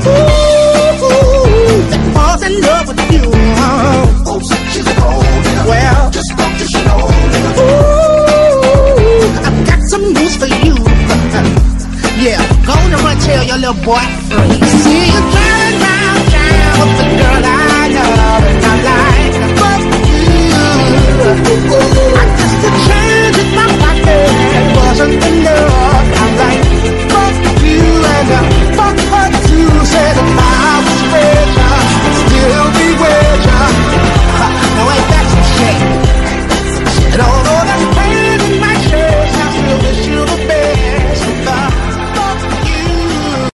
that falls in love with you. Oh, she's a gold digger. Well, just don't you know. I've got some news for you. Yeah, go on and run tell your little boy free. See you driving round town with the girl I love, and I like to fuck you. I just a change in my pocket wasn't enough. I like to fuck you and